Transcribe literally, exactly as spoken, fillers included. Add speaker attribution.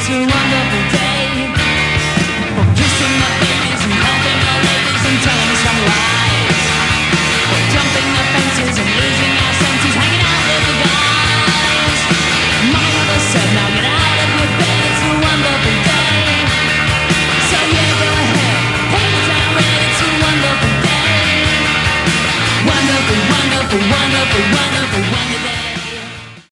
Speaker 1: It's a wonderful day. For kissing my babies and hugging my ladies and telling me some lies. For jumping the fences and losing our senses, hanging out with the guys. My mother said, now get out of your bed, it's a wonderful day. So yeah, go ahead, hey town red, it's a wonderful day. Wonderful, wonderful, wonderful, wonderful.